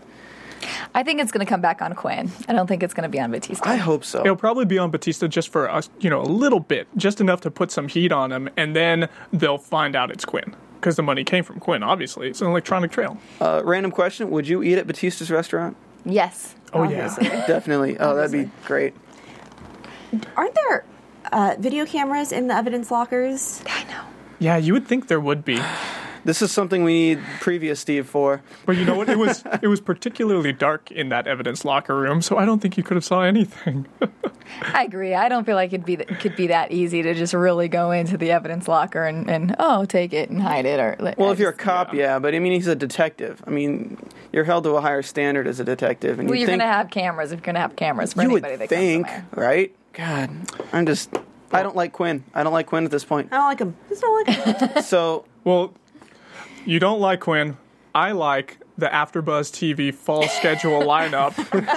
I think it's going to come back on Quinn. I don't think it's going to be on Batista. I hope so. It'll probably be on Batista just for us, you know, a little bit, just enough to put some heat on him, and then they'll find out it's Quinn because the money came from Quinn. Obviously, it's an electronic trail. Uh, random question: would you eat at Batista's restaurant? Yes. Oh Obviously. yeah. Definitely. Oh, that'd be great. Aren't there uh, video cameras in the evidence lockers? I know. Yeah, you would think there would be. This is something we need previous Steve for. But you know what? It was it was particularly dark in that evidence locker room, so I don't think you could have saw anything. I agree. I don't feel like it'd be th- could be that easy to just really go into the evidence locker and, and oh, take it and hide it. Or Well, I if you're a just- cop, yeah. but I mean, he's a detective. I mean, you're held to a higher standard as a detective. And well, you you're think, going to have cameras. If you're going to have cameras for you would anybody that think, comes in there. right? God, I'm just. I don't like Quinn. I don't like Quinn at this point. I don't like him. Just don't like him. So Well, you don't like Quinn. I like the AfterBuzz T V fall schedule lineup,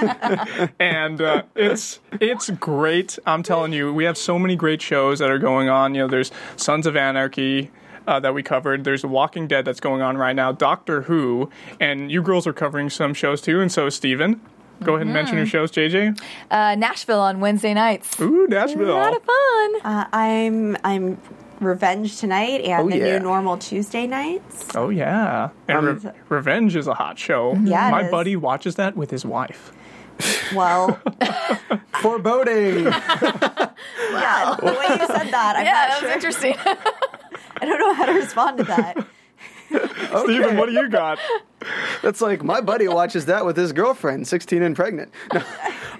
and uh, it's it's great. I'm telling you, we have so many great shows that are going on. You know, there's Sons of Anarchy. Uh, that we covered. There's The Walking Dead that's going on right now, Doctor Who, and you girls are covering some shows too, and so is Steven. Go ahead and mention your shows, J J. Uh, Nashville on Wednesday nights. Ooh, Nashville. A lot of fun. Uh, I'm I'm Revenge tonight and Oh, the yeah. new Normal Tuesday nights. Oh, yeah. And Re- Revenge is a hot show. Yeah, it My is. buddy watches that with his wife. Well, foreboding. yeah, the way you said that, I'm yeah, not that sure. was interesting. I don't know how to respond to that. Steven, what do you got? That's like my buddy watches that with his girlfriend, sixteen and pregnant. No.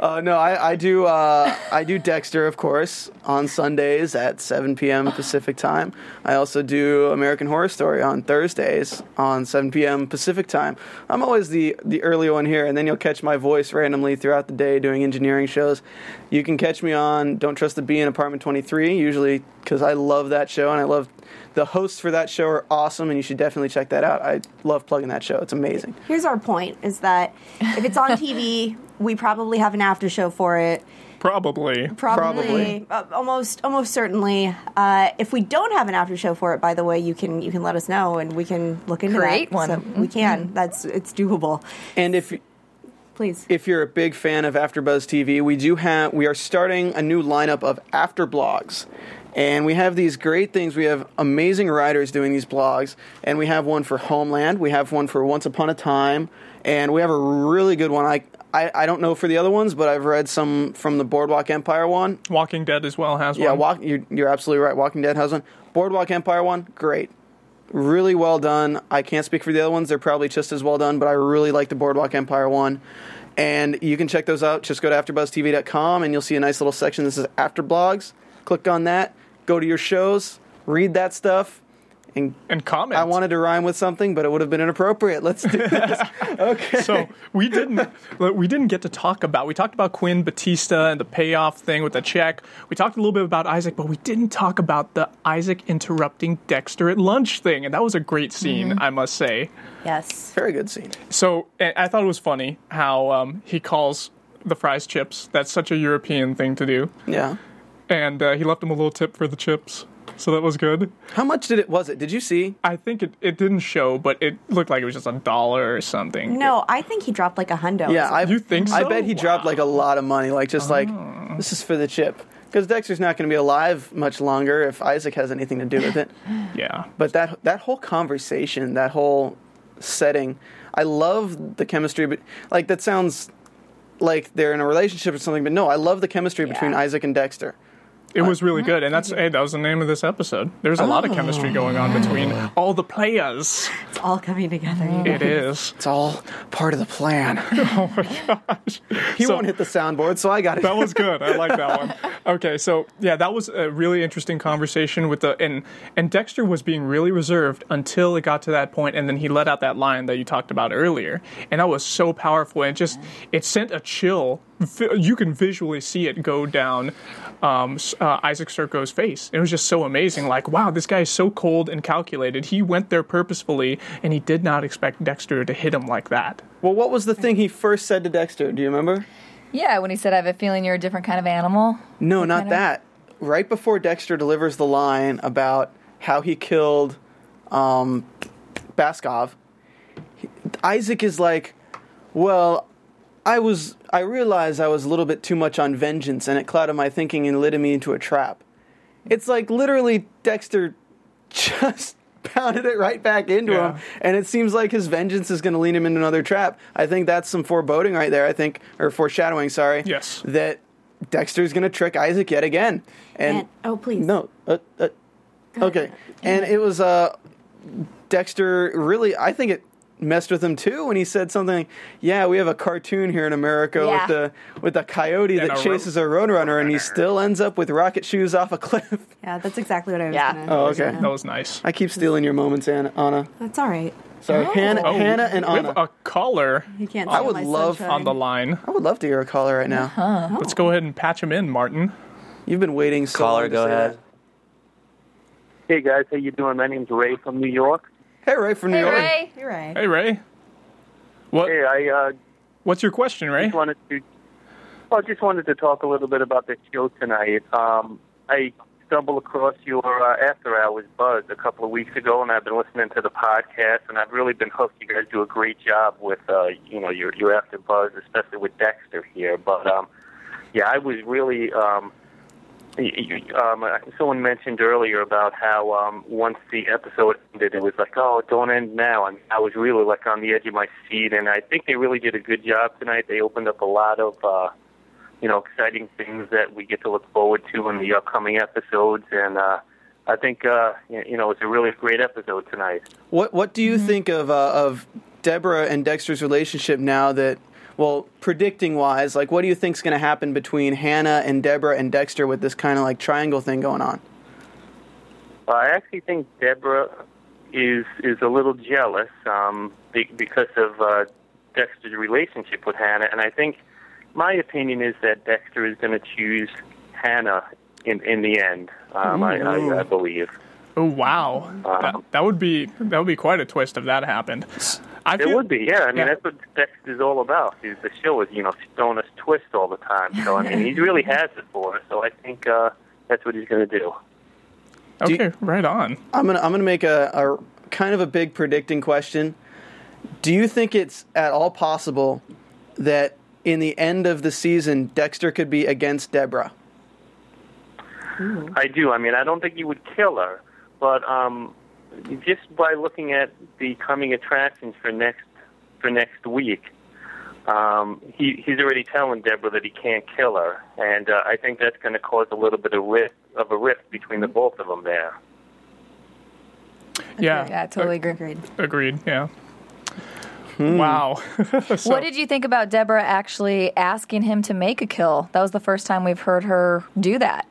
Uh, no, I, I do. Uh, I do Dexter, of course, on Sundays at seven p.m. Pacific time. I also do American Horror Story on Thursdays on seven p.m. Pacific time. I'm always the the early one here, and then you'll catch my voice randomly throughout the day doing engineering shows. You can catch me on Don't Trust the Bee in Apartment twenty-three, usually because I love that show, and I love the hosts for that show are awesome, and you should definitely check that out. I love plugging that show. It's amazing. Here's our point, is that if it's on T V, we probably have an after show for it. Probably. Probably. Probably. Uh, almost almost certainly. Uh, if we don't have an after show for it, by the way, you can you can let us know, and we can look into Create that. one. So we can. That's It's doable. And if Please. If you're a big fan of AfterBuzz T V, we do have we are starting a new lineup of after blogs. And we have these great things. We have amazing writers doing these blogs. And we have one for Homeland. We have one for Once Upon a Time. And we have a really good one. I, I, I don't know for the other ones, but I've read some from the Boardwalk Empire one. Walking Dead as well has Yeah, one. walk, you're, you're absolutely right. Walking Dead has one. Boardwalk Empire one, great. Really well done. I can't speak for the other ones. They're probably just as well done, but I really like the Boardwalk Empire one. And you can check those out. Just go to after buzz t v dot com, and you'll see a nice little section. This is After Blogs. Click on that. Go to your shows. Read that stuff. And, and comment. I wanted to rhyme with something, but it would have been inappropriate. Let's do this. Okay. So we didn't we didn't get to talk about. We talked about Quinn Batista and the payoff thing with the check. We talked a little bit about Isaac, but we didn't talk about the Isaac interrupting Dexter at lunch thing, and that was a great scene, mm-hmm. I must say. Yes. Very good scene. So I thought it was funny how um, he calls the fries chips. That's such a European thing to do. Yeah. And uh, he left him a little tip for the chips. So that was good. How much did it was it? Did you see? I think it, it didn't show, but it looked like it was just a dollar or something. No, I think he dropped like a hundo. Yeah, I, you think so? I bet he wow. dropped like a lot of money, like just oh. like this is for the chip. Because Dexter's not going to be alive much longer if Isaac has anything to do with it. Yeah. But that that whole conversation, that whole setting, I love the chemistry. But like that sounds like they're in a relationship or something. But no, I love the chemistry yeah. between Isaac and Dexter. It was really good, and that's hey, that was the name of this episode. There's a oh. lot of chemistry going on between all the players. It's all coming together. It is. It's all part of the plan. Oh my gosh. He so, won't hit the soundboard, so I got it. That was good. I like that one. Okay, so yeah, that was a really interesting conversation with the and and Dexter was being really reserved until it got to that point, and then he let out that line that you talked about earlier, and that was so powerful. And it just it sent a chill. You can visually see it go down um, uh, Isaac Serko's face. It was just so amazing. Like, wow, this guy is so cold and calculated. He went there purposefully, and he did not expect Dexter to hit him like that. Well, what was the thing he first said to Dexter? Do you remember? Yeah, when he said, I have a feeling you're a different kind of animal. No, what not kind that. Of... Right before Dexter delivers the line about how he killed um, Baskov, he, Isaac is like, well... I was, I realized I was a little bit too much on vengeance, and it clouded my thinking and led me into a trap. It's like literally Dexter just pounded it right back into yeah. him, and it seems like his vengeance is going to lead him into another trap. I think that's some foreboding right there, I think, or foreshadowing, sorry. Yes. That Dexter's going to trick Isaac yet again. And, and oh, please. No. Uh, uh, okay. And it was, uh, Dexter really, I think it, messed with him too when he said something like, yeah, we have a cartoon here in America yeah. with the with a coyote and that a chases ro- a roadrunner, and he still ends up with rocket shoes off a cliff. Yeah, that's exactly what I was yeah. gonna Oh, okay. That was nice. I keep stealing your moments, Anna. Anna. That's all right. Sorry, Oh. Hannah, Oh, Hannah and we have Anna. a caller You can't I steal would my love sunshine. on the line. I would love to hear a caller right now. Uh-huh. Let's go ahead and patch him in, Martin. You've been waiting so Caller, long to go say ahead. that. Hey guys, how you doing? My name's Ray from New York. Hey, Ray from New Hey, York. Ray. You're right. Hey, Ray. What? Hey, I uh, What's your question, Ray? just wanted to, well, I just wanted to talk a little bit about the show tonight. Um, I stumbled across your uh, After Hours Buzz a couple of weeks ago, and I've been listening to the podcast, and I've really been hooked. You guys do a great job with, uh, you know, your your After Buzz, especially with Dexter here. But um, yeah, I was really. Um, Um, someone mentioned earlier about how um, once the episode ended, it was like, oh, don't end now. And I was really like on the edge of my seat, and I think they really did a good job tonight. They opened up a lot of, uh, you know, exciting things that we get to look forward to in the upcoming episodes. And uh, I think, uh, you know, it's a really great episode tonight. What What do you mm-hmm. think of uh, of Deborah and Dexter's relationship now that well, predicting wise, like what do you think's going to happen between Hannah and Deborah and Dexter with this kind of like triangle thing going on? Well, I actually think Deborah is is a little jealous um, be, because of uh, Dexter's relationship with Hannah, and I think my opinion is that Dexter is going to choose Hannah in in the end. Um, I, I, I believe. Oh wow, Um, that, that would be that would be quite a twist if that happened. I It feel, would be, yeah. I mean, yeah. that's what Dexter's all about. Is the show is, you know, throwing us twists all the time. So, I mean, he really has it for us. So I think uh, that's what he's going to do. Okay, Do you- right on. I'm gonna I'm gonna make a, a kind of a big predicting question. Do you think it's at all possible that in the end of the season, Dexter could be against Deborah? I do. I mean, I don't think he would kill her, but um, just by looking at the coming attractions for next for next week, um, he he's already telling Deborah that he can't kill her, and uh, I think that's going to cause a little bit of rift of a rift between the both of them there. Yeah, Yeah, I totally agree. Agreed. agreed. Yeah. Wow. So- What did you think about Deborah actually asking him to make a kill? That was the first time we've heard her do that.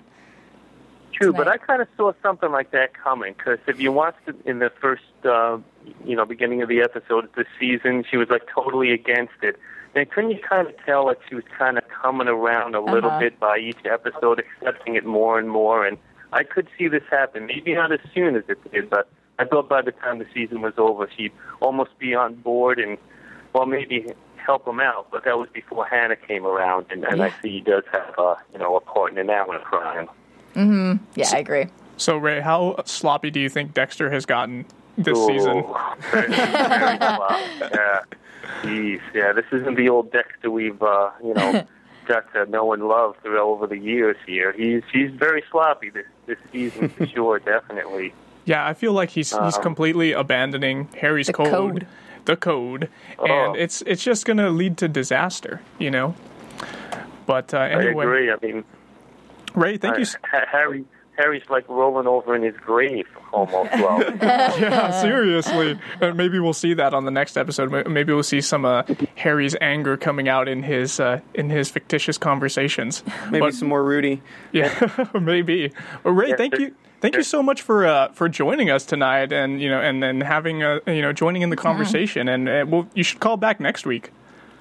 True, but I tonight. kind of saw something like that coming, because if you watched it in the first, uh, you know, beginning of the episode of the season, she was like totally against it. And couldn't you kind of tell like she was kind of coming around a little Uh-huh. bit by each episode, accepting it more and more? And I could see this happen. Maybe not as soon as it did, but I thought by the time the season was over, she'd almost be on board and, well, maybe help him out. But that was before Hannah came around, and, and I see he does have, uh, you know, a partner now in crime. Yeah, I agree. So, Ray, how sloppy do you think Dexter has gotten this Ooh, season? very, very sloppy. Yeah. Jeez, yeah, this isn't the old Dexter we've, uh, you know, got to know and love through over the years here. He's he's very sloppy this this season for sure, definitely. Yeah, I feel like he's he's Um, completely abandoning Harry's The code, code. the code, Oh. and it's it's just going to lead to disaster, you know. But uh, anyway, I agree. I mean, Ray, thank you. s- Ha- Harry Harry's like rolling over in his grave almost. Well, Yeah, seriously. And maybe we'll see that on the next episode. Ma- Maybe we'll see some uh, Harry's anger coming out in his uh, in his fictitious conversations. Maybe But- some more Rudy. Yeah, maybe. Well, Ray, Yeah, thank there- you, thank you so much for uh, for joining us tonight, and you know, and then having a you know joining in the conversation. And uh, well, you should call back next week.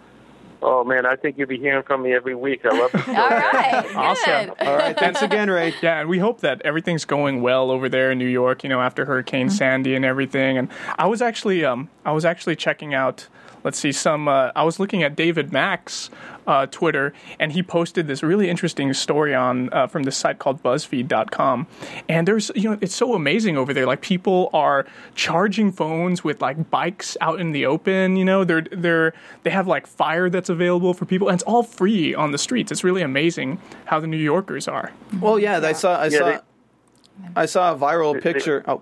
oh man, I think you'll be hearing from me every week. I love the show. All right, Awesome. good. All right, thanks again, Ray. Yeah, and we hope that everything's going well over there in New York. You know, after Hurricane Sandy and everything. And I was actually, um, I was actually checking out. Let's see, some. Uh, I was looking at David Mack's uh, Twitter, and he posted this really interesting story on uh, from this site called BuzzFeed dot com. And there's, you know, it's so amazing over there. Like people are charging phones with like bikes out in the open. You know, they're they're they have like fire that's available for people, and it's all free on the streets. It's really amazing how the New Yorkers are. Well, yeah, I saw I Yeah, saw they- I saw a viral They- they- picture. Oh,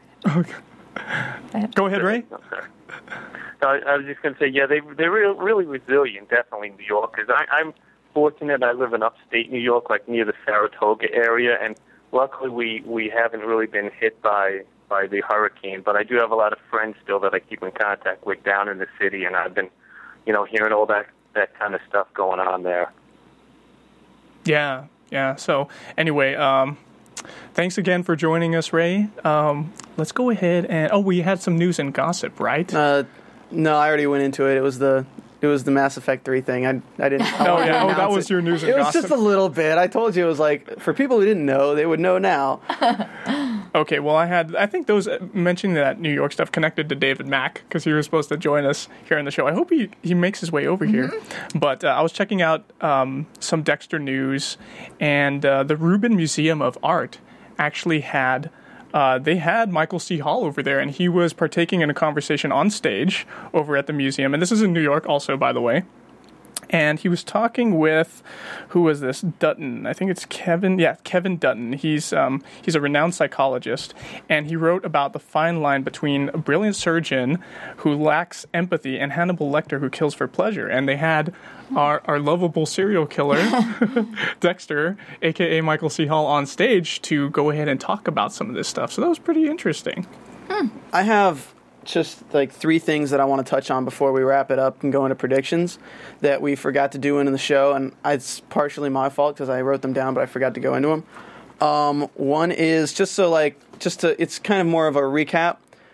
Go ahead, Ray. No, sorry. No, I I was just going to say, yeah, they they're real, really resilient, definitely New Yorkers. I, I'm fortunate. I live in upstate New York, like near the Saratoga area, and luckily we, we haven't really been hit by by the hurricane. But I do have a lot of friends still that I keep in contact with down in the city, and I've been, you know, hearing all that that kind of stuff going on there. Yeah, yeah. So anyway, um, thanks again for joining us, Ray. Um, let's go ahead and oh, we had some news and gossip, right? uh, no, I already went into it. It was the it was the Mass Effect three thing. I I didn't. I oh wanted to yeah, oh that announce was it. your news and It was gossip. just a little bit. I told you it was like for people who didn't know, they would know now. Okay, well, I had I think those uh, mentioning that New York stuff connected to David Mack because he was supposed to join us here in the show. I hope he, he makes his way over here. But uh, I was checking out um, some Dexter news, and uh, the Rubin Museum of Art actually had. Uh, they had Michael C. Hall over there, and he was partaking in a conversation on stage over at the museum. And this is in New York also, by the way. And he was talking with, who was this? Dutton. I think it's Kevin. Yeah, Kevin Dutton. He's um, he's a renowned psychologist, and he wrote about the fine line between a brilliant surgeon who lacks empathy and Hannibal Lecter who kills for pleasure. And they had our, our lovable serial killer, Dexter, a k a. Michael C. Hall, on stage to go ahead and talk about some of this stuff. So that was pretty interesting. I have just like three things that I want to touch on before we wrap it up and go into predictions that we forgot to do in the show, and it's partially my fault because I wrote them down, but I forgot to go into them. Um, one is just so like just to it's kind of more of a recap.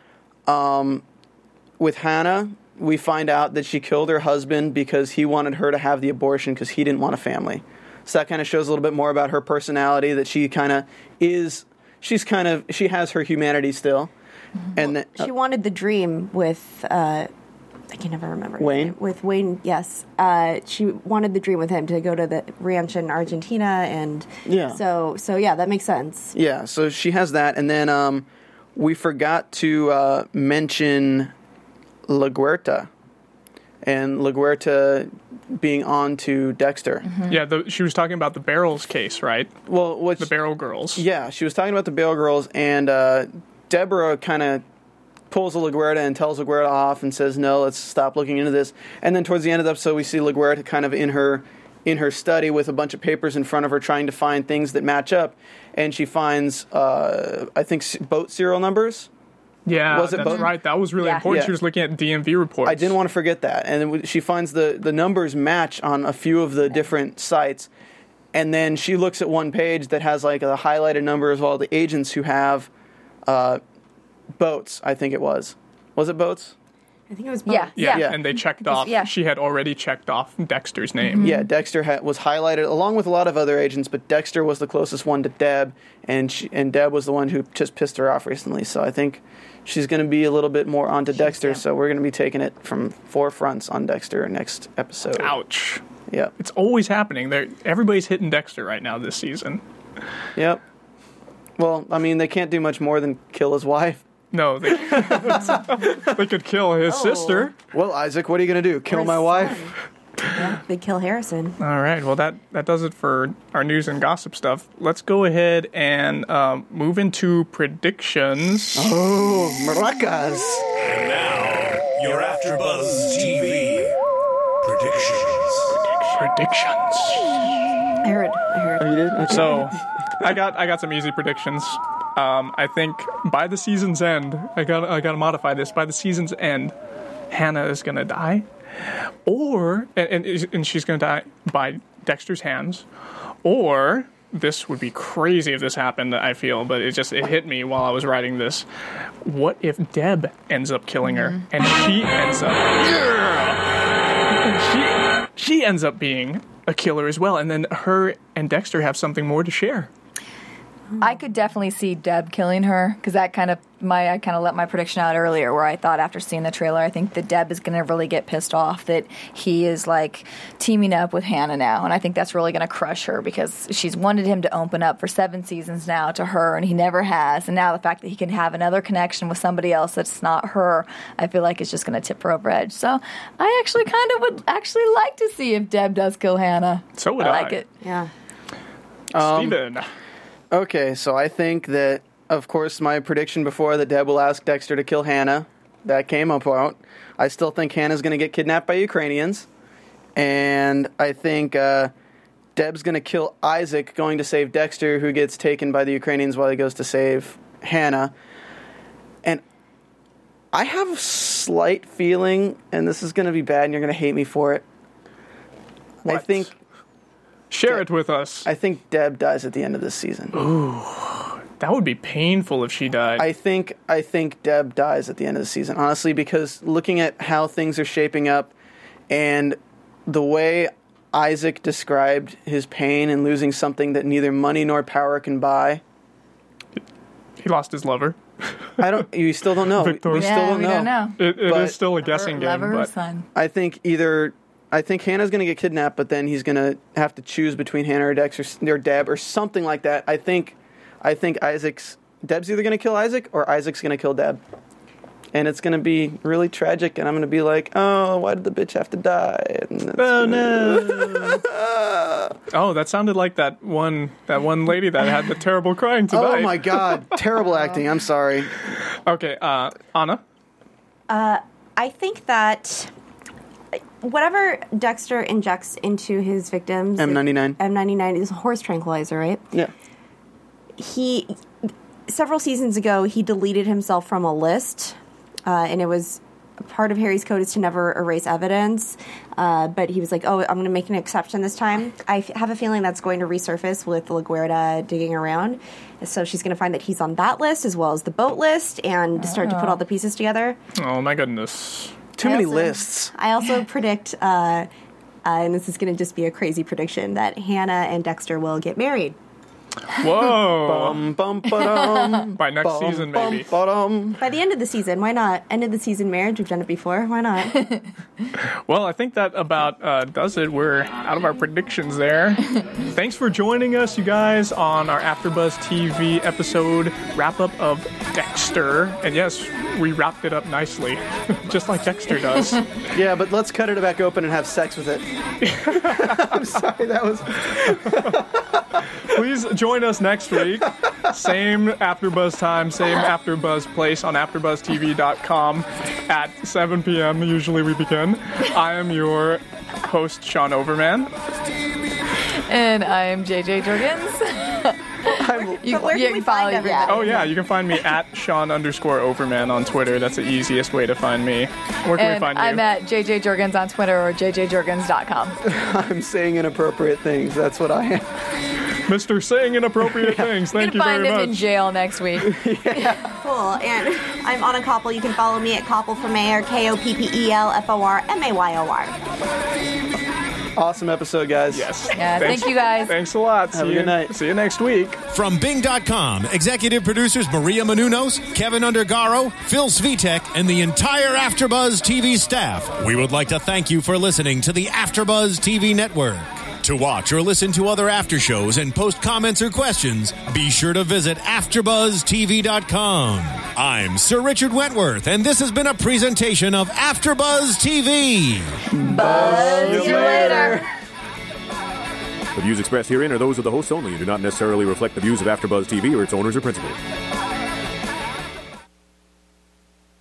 Um, with Hannah, we find out that she killed her husband because he wanted her to have the abortion because he didn't want a family. So that kind of shows a little bit more about her personality, that she kind of is, she's kind of, she has her humanity still. Mm-hmm. And well, uh, she wanted the dream with, uh, I can never remember. his Wayne? name. With Wayne, yes. Uh, she wanted the dream with him to go to the ranch in Argentina. And yeah. so, so yeah, that makes sense. Yeah, so she has that. And then um, we forgot to uh, mention LaGuerta. And LaGuerta being on to Dexter. Mm-hmm. Yeah, the, she was talking about the Barrels case, right? Well, which, the Barrel Girls. Yeah, she was talking about the Barrel Girls, and uh, Deborah kind of pulls a LaGuerta and tells LaGuerta off and says, no, let's stop looking into this. And then towards the end of the episode, we see LaGuerta kind of in her in her study with a bunch of papers in front of her trying to find things that match up. And she finds, uh, I think, boat serial numbers. Yeah, was it that's both? right. That was really Yeah. important. Yeah. She was looking at D M V reports. I didn't want to forget that. And then she finds the, the numbers match on a few of the different sites. And then she looks at one page that has like a highlighted number as well, the agents who have uh, boats, I think it was. Was it boats? I think it was Yeah. Yeah, Yeah. and they checked off. yeah. She had already checked off Dexter's name. Yeah, Dexter ha- was highlighted along with a lot of other agents, but Dexter was the closest one to Deb, and she, and Deb was the one who just pissed her off recently. So I think she's going to be a little bit more onto Dexter. yeah. So we're going to be taking it from four fronts on Dexter next episode. Ouch. Yep. It's always happening. They're, everybody's hitting Dexter right now this season. Yep. Well, I mean, they can't do much more than kill his wife. No, they, they could kill his Oh. sister. Well, Isaac, what are you going to do? Kill his my son. wife? Yeah, they kill Harrison. All right. Well, that, that does it for our news and gossip stuff. Let's go ahead and um, move into predictions. Oh, maracas. And now, your AfterBuzz T V predictions. Predictions. I heard. I heard. Oh, you did? Okay. So, I got I got some easy predictions. Um, I think by the season's end, I got I got to modify this. By the season's end, Hannah is gonna die, or and and, and she's gonna die by Dexter's hands, or this would be crazy if this happened. I feel, but it just it hit me while I was writing this. What if Deb ends up killing her, and she ends up and she she ends up being a killer as well, and then her and Dexter have something more to share. I could definitely see Deb killing her because that kind of my I kind of let my prediction out earlier where I thought after seeing the trailer I think that Deb is going to really get pissed off that he is like teaming up with Hannah now, and I think that's really going to crush her because she's wanted him to open up for seven seasons now to her and he never has, and now the fact that he can have another connection with somebody else that's not her, I feel like it's just going to tip her over edge. So I actually kind of would actually like to see if Deb does kill Hannah. So would I I. like it. Yeah. Steven. Okay, so I think that, of course, my prediction before that Deb will ask Dexter to kill Hannah, that came up out. I still think Hannah's going to get kidnapped by Ukrainians. And I think uh, Deb's going to kill Isaac, going to save Dexter, who gets taken by the Ukrainians while he goes to save Hannah. And I have a slight feeling, and this is going to be bad and you're going to hate me for it. I What? think... Share it with us. I think Deb dies at the end of this season. That would be painful if she died. I think I think Deb dies at the end of the season, honestly, because looking at how things are shaping up and the way Isaac described his pain and losing something that neither money nor power can buy. He lost his lover. I don't. You still don't know. Victor. We Yeah, still don't we know. don't know. It, it But- is still a guessing game, Lover or but son? I think either. I think Hannah's going to get kidnapped, but then he's going to have to choose between Hannah or Dex or, or Deb or something like that. I think. I think Isaac's Deb's either going to kill Isaac or Isaac's going to kill Deb. And it's going to be really tragic, and I'm going to be like, oh, why did the bitch have to die? And it's Oh, gonna- oh, that sounded like that one that one lady that had the terrible crying tonight. Oh, my God. Terrible acting. I'm sorry. Okay, uh, Anna. I think that whatever Dexter injects into his victims, M ninety-nine. M ninety-nine is a horse tranquilizer, right? Yeah. He several seasons ago he deleted himself from a list uh, and it was part of Harry's code is to never erase evidence. Uh, but he was like, "Oh, I'm going to make an exception this time." I f- have a feeling that's going to resurface with LaGuerta digging around. So she's going to find that he's on that list as well as the boat list, and start to put all the pieces together. Oh my goodness! Too I many also- lists. I also predict, uh, uh, and this is going to just be a crazy prediction, that Hannah and Dexter will get married. Whoa! Bum, bum, ba-dum. By next Bum, season, bum, maybe. ba-dum. By the end of the season, why not? End of the season marriage, we've done it before, why not? Well, I think that about uh, does it. We're out of our predictions there. Thanks for joining us, you guys, on our AfterBuzz T V episode wrap-up of Dexter. And yes, we wrapped it up nicely, just like Dexter does. Yeah, but let's cut it back open and have sex with it. I'm sorry, that was... Please join us next week. Same AfterBuzz time, same AfterBuzz place on after buzz t v dot com at seven p.m. Usually we begin. I am your host, Sean Overman. And I'm J J Jorgens. You, But where you can we follow find them? everybody. Oh yeah, you can find me at Sean underscore Overman on Twitter. That's the easiest way to find me. Where can we And find I'm you? at J J Jorgens on Twitter or j j jorgens dot com. I'm saying inappropriate things. That's what I am. Mister Saying Inappropriate Things. You're Thank you gonna find very him in much. jail next week. Cool. And I'm Anna Koppel. You can follow me at Koppel for Mayor, K O P P E L F O R M A Y O R. Awesome episode, guys. Yes. Yeah, Thanks- thank you guys. Thanks a lot. Have See a you, good night. See you next week. From Bing dot com, executive producers Maria Menounos, Kevin Undergaro, Phil Svitek, and the entire AfterBuzz T V staff, we would like to thank you for listening to the AfterBuzz T V network. To watch or listen to other after shows and post comments or questions, be sure to visit after buzz t v dot com. I'm Sir Richard Wentworth, and this has been a presentation of AfterBuzz T V. Buzz you later. The views expressed herein are those of the hosts only and do not necessarily reflect the views of AfterBuzz T V or its owners or principals.